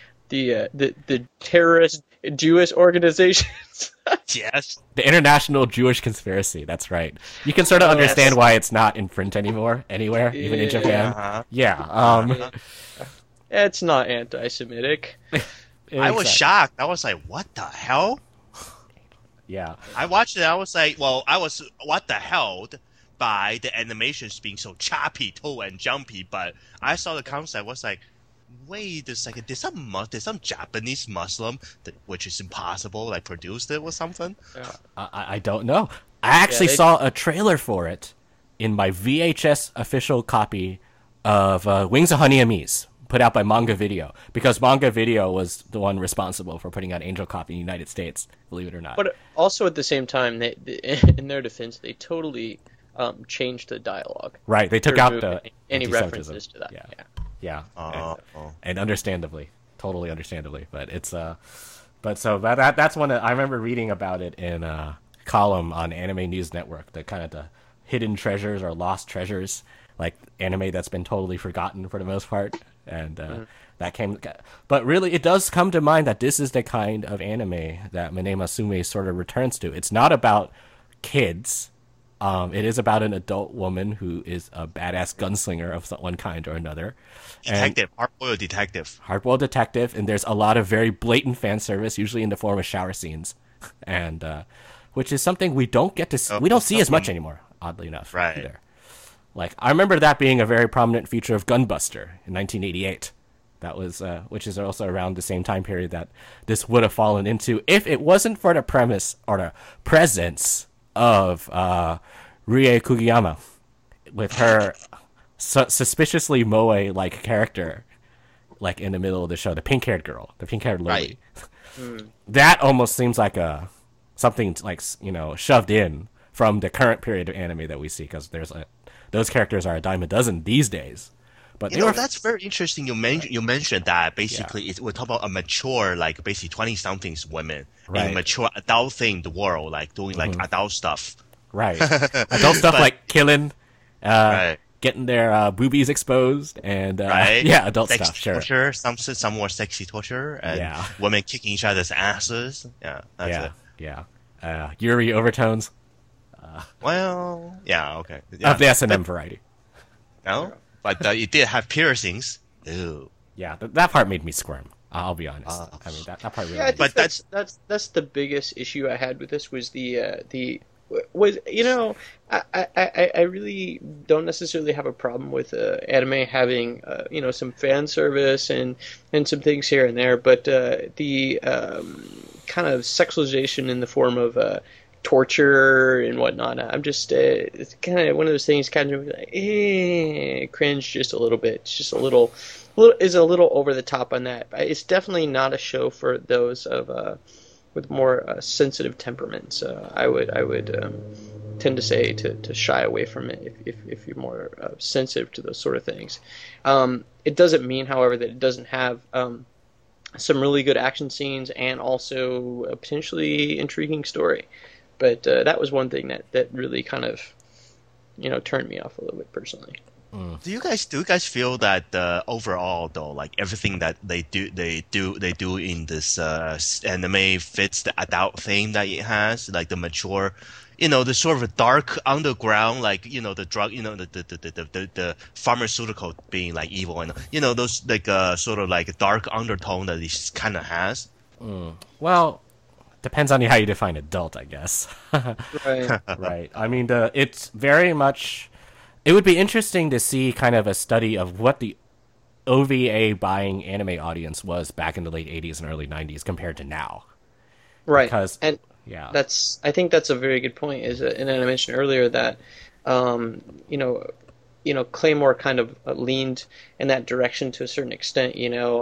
the terrorist Jewish organizations? Yes. The International Jewish Conspiracy, that's right. You can sort of understand why it's not in print anymore, anywhere, even in Japan. Yeah. It's not anti-Semitic. I was shocked. I was like, what the hell? Yeah. I watched it, I was like, what the hell? by the animations being so choppy, tall and jumpy, but I saw the concept was like, wait a second, there's some Japanese Muslim which is impossible, like produced it or something. I don't know. I actually saw a trailer for it in my VHS official copy of Wings of Honey and Mies, put out by Manga Video, because Manga Video was the one responsible for putting out Angel Copy in the United States, believe it or not. But also at the same time, in their defense, they totally changed the dialogue. Right, they took out the any references to that. Yeah. And understandably, totally understandably, but it's that's one that I remember reading about it in a column on Anime News Network, the kind of the hidden treasures or lost treasures, like anime that's been totally forgotten for the most part, and that came. But really, it does come to mind that this is the kind of anime that Mine Masume sort of returns to. It's not about kids. It is about an adult woman who is a badass gunslinger of one kind or another. Detective, hard-boiled detective. Hard-boiled detective, and there's a lot of very blatant fan service, usually in the form of shower scenes, and which is something we don't get to see. We don't see as much anymore, oddly enough. Right. Either. Like, I remember that being a very prominent feature of Gunbuster in 1988. That was, which is also around the same time period that this would have fallen into if it wasn't for the premise or the presence of Rie Kugiyama with her suspiciously moe-like character, like in the middle of the show, the pink-haired girl, the pink-haired lady. Right. That almost seems like something like, shoved in from the current period of anime that we see, because those characters are a dime a dozen these days. But that's very interesting. You mentioned that basically we're talking about a mature, like basically 20-somethings women in a mature adult themed world, like doing like adult stuff. Right. Adult stuff like killing, getting their boobies exposed, and adult sexy stuff. Sure. Torture, some more sexy torture, and women kicking each other's asses. Yeah. That's it. Yuri overtones. Okay. Of the S&M variety. No. But it did have piercings. Ew. Yeah, that part made me squirm. I'll be honest. I mean, that part really. Yeah, but that's the biggest issue I had with this was I really don't necessarily have a problem with anime having some fan service and some things here and there, but the kind of sexualization in the form of torture and whatnot. I'm just it's kind of one of those things, kind of like cringe just a little bit. It's just a little over the top on that. It's definitely not a show for those of with more sensitive temperaments. I would tend to say to shy away from it if you're more sensitive to those sort of things. It doesn't mean, however, that it doesn't have some really good action scenes and also a potentially intriguing story. But that was one thing that really kind of, turned me off a little bit personally. Do you guys feel that overall though, like everything that they do in this anime fits the adult theme that it has, like the mature, the sort of a dark underground, like the drug, the pharmaceutical being like evil, and those like sort of like dark undertone that it kind of has. Well. Depends on how you define adult, I guess. Right. Right. I mean, it's very much. It would be interesting to see kind of a study of what the OVA buying anime audience was back in the late 80s and early 90s compared to now. Right. Because, I think that's a very good point. And I mentioned earlier that, Claymore kind of leaned in that direction to a certain extent,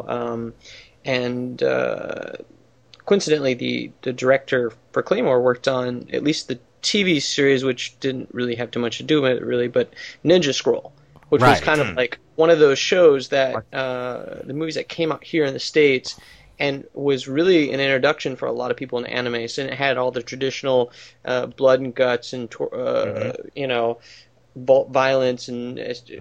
and coincidentally, the director for Claymore worked on at least the TV series, which didn't really have too much to do with it, really, but Ninja Scroll, which was kind of like one of those shows that the movies that came out here in the States and was really an introduction for a lot of people in anime. So it had all the traditional blood and guts and violence and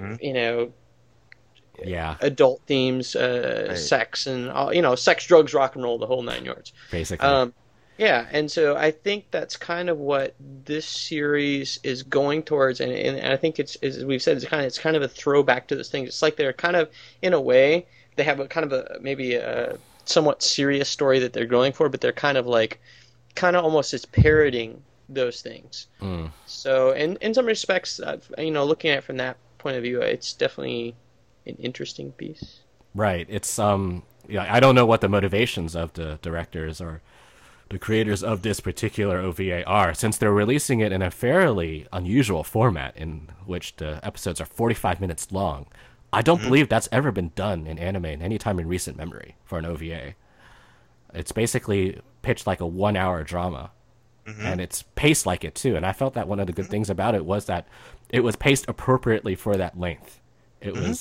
adult themes, sex and sex, drugs, rock and roll, the whole 9 yards. Basically. And so I think that's kind of what this series is going towards, and I think it's, as we've said, it's kind of a throwback to those things. It's like they're kind of, in a way, they have a kind of maybe a somewhat serious story that they're going for, but they're kind of almost it's parroting those things. So, in some respects, looking at it from that point of view, it's definitely an interesting piece. Right. It's I don't know what the motivations of the directors or the creators of this particular OVA are, since they're releasing it in a fairly unusual format in which the episodes are 45 minutes long. I don't believe that's ever been done in anime in any time in recent memory for an OVA. It's basically pitched like a 1-hour drama, and it's paced like it too. And I felt that one of the good things about it was that it was paced appropriately for that length. It was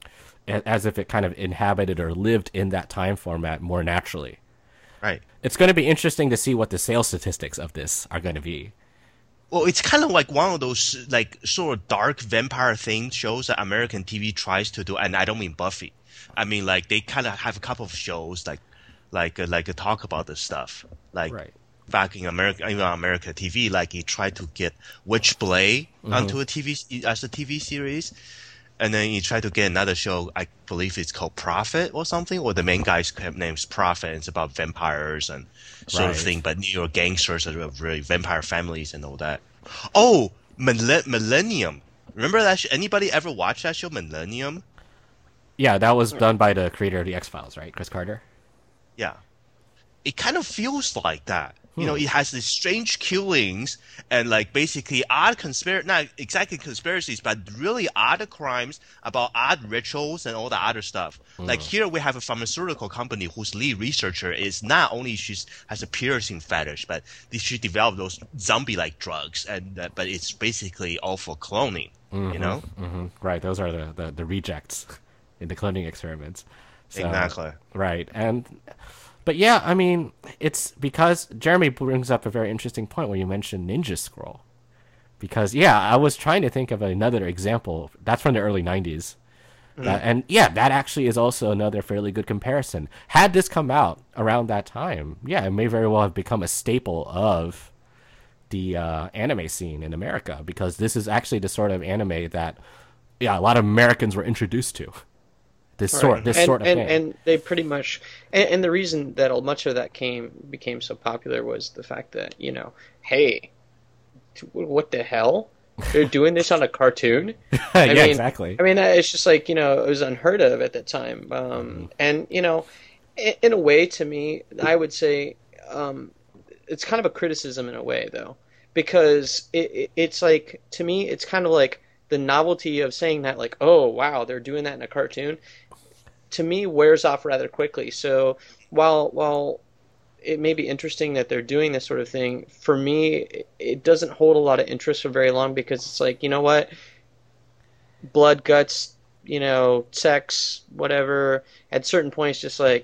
as if it kind of inhabited or lived in that time format more naturally. Right. It's going to be interesting to see what the sales statistics of this are going to be. Well, it's kind of like one of those like sort of dark vampire themed shows that American TV tries to do, and I don't mean Buffy. I mean like they kind of have a couple of shows like talk about this stuff. Like back in America TV, like he tried to get Witchblade onto a TV series. And then you try to get another show, I believe it's called Prophet or something, or the main guy's name's Prophet, and it's about vampires and sort of thing, but New York gangsters are really vampire families and all that. Oh, Millennium. Remember that? Anybody ever watch that show, Millennium? Yeah, that was done by the creator of the X-Files, right? Chris Carter? Yeah. It kind of feels like that. You know, it has these strange killings and like basically odd not exactly conspiracies, but really odd crimes about odd rituals and all the other stuff. Like here we have a pharmaceutical company whose lead researcher is not only has a piercing fetish, but she developed those zombie-like drugs, and but it's basically all for cloning. You know? Right. Those are the rejects in the cloning experiments. So, exactly. Right. But yeah, I mean, it's because Jeremy brings up a very interesting point when you mentioned Ninja Scroll. Because, yeah, I was trying to think of another example. That's from the early 90s. And, yeah, that actually is also another fairly good comparison. Had this come out around that time, yeah, it may very well have become a staple of the anime scene in America. Because this is actually the sort of anime that, yeah, a lot of Americans were introduced to. This sort of thing. And they pretty much, and the reason that much of that became so popular was the fact that, hey, what the hell? They're doing this on a cartoon? I mean, exactly. I mean, it's just like, it was unheard of at the time. And, in a way, to me, I would say it's kind of a criticism in a way, though. Because it's like, to me, it's kind of like the novelty of saying that, like, oh, wow, they're doing that in a cartoon, to me, wears off rather quickly. So while it may be interesting that they're doing this sort of thing, for me, it doesn't hold a lot of interest for very long, because it's like, you know what? Blood, guts, sex, whatever, at certain points, just like,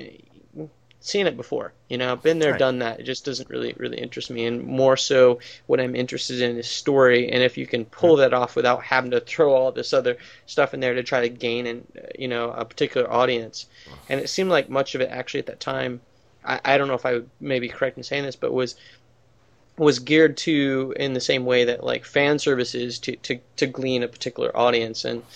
seen it before, been there, done that. It just doesn't really interest me. And more so, what I'm interested in is story. And if you can pull that off without having to throw all this other stuff in there to try to gain a particular audience. And it seemed like much of it actually at that time, I don't know if I would maybe correct in saying this, but was geared to, in the same way that like fan service is to glean a particular audience. And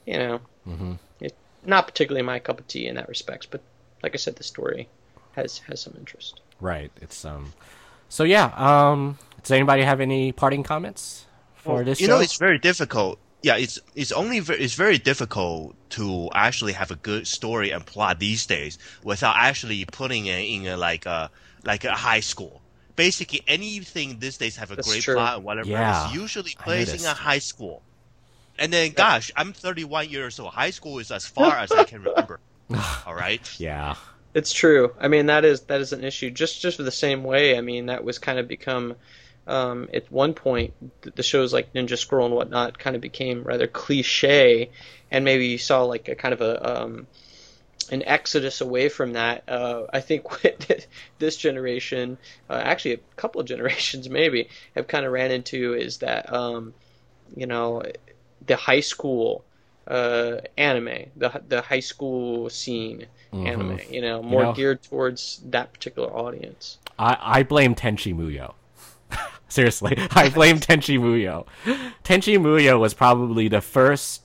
it's not particularly my cup of tea in that respect, but like I said, the story has some interest. Right. It's so yeah, does anybody have any parting comments for this show? It's very difficult. Yeah, it's very difficult to actually have a good story and plot these days without actually putting it in a high school. Basically anything these days have a great plot and whatever. Yeah, it's usually placed in a high school. And then gosh, I'm 31 years old. High school is as far as I can remember. All right? Yeah. It's true. I mean, that is an issue. Just for the same way, I mean, that was kind of become, at one point, the shows like Ninja Scroll and whatnot kind of became rather cliche, and maybe you saw like a kind of an exodus away from that. I think what this generation, actually a couple of generations maybe, have kind of ran into is that, the high school anime, the high school scene anime, more geared towards that particular audience. I blame Tenchi Muyo. Seriously, I blame Tenchi Muyo. Tenchi Muyo was probably the first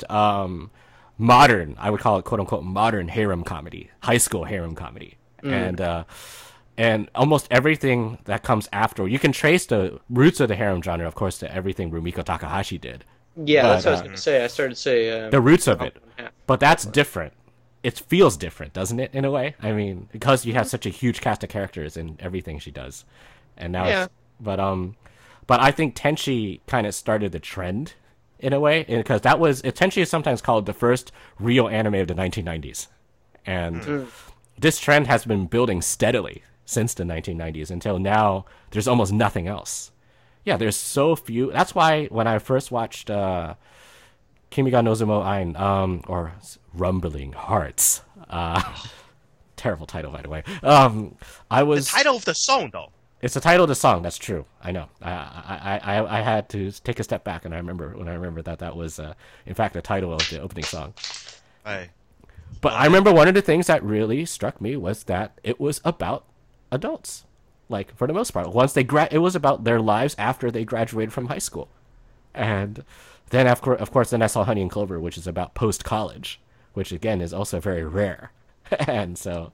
modern, I would call it quote unquote modern harem comedy, high school harem comedy. And And almost everything that comes after, you can trace the roots of the harem genre, of course, to everything Rumiko Takahashi did. Yeah, that's what I was going to say. I started to say... the roots of it. But that's different. It feels different, doesn't it, in a way? I mean, because you have such a huge cast of characters in everything she does. And now but I think Tenchi kind of started the trend, in a way, because Tenchi is sometimes called the first real anime of the 1990s. And this trend has been building steadily since the 1990s until now. There's almost nothing else. Yeah, there's so few. That's why when I first watched Kimi ga Nozumo Ein, or Rumbling Hearts, terrible title, by the way. I was the title of the song, though. It's the title of the song. That's true. I know. I had to take a step back, and I remember that was in fact the title of the opening song. Right. But I remember one of the things that really struck me was that it was about adults, like for the most part. Once they it was about their lives after they graduated from high school, and then of course then I saw Honey and Clover, which is about post college, which again is also very rare, and so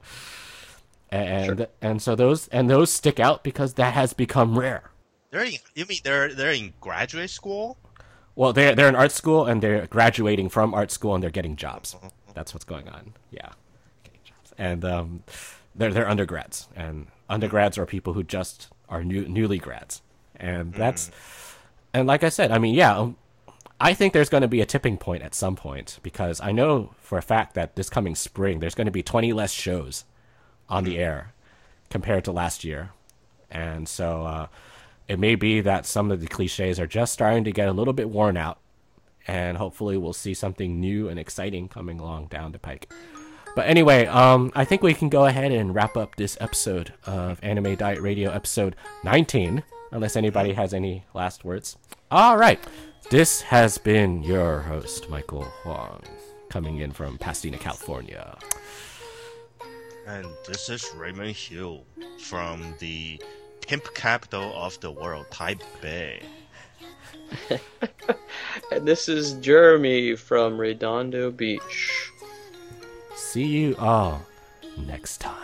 those stick out because that has become rare. You mean they're in graduate school? Well, they're in art school and they're graduating from art school and they're getting jobs. That's what's going on. Yeah, getting jobs. And they're undergrads, and undergrads are people who just are newly grads, and that's and like I said, I mean, yeah, I think there's going to be a tipping point at some point because I know for a fact that this coming spring there's going to be 20 less shows on the air compared to last year, and so it may be that some of the cliches are just starting to get a little bit worn out. And hopefully we'll see something new and exciting coming along down the pike. But anyway, I think we can go ahead and wrap up this episode of Anime Diet Radio, episode 19, unless anybody has any last words. All right. This has been your host, Michael Huang, coming in from Pasadena, California. And this is Raymond Hill from the pimp capital of the world, Taipei. And this is Jeremy from Redondo Beach. See you all next time.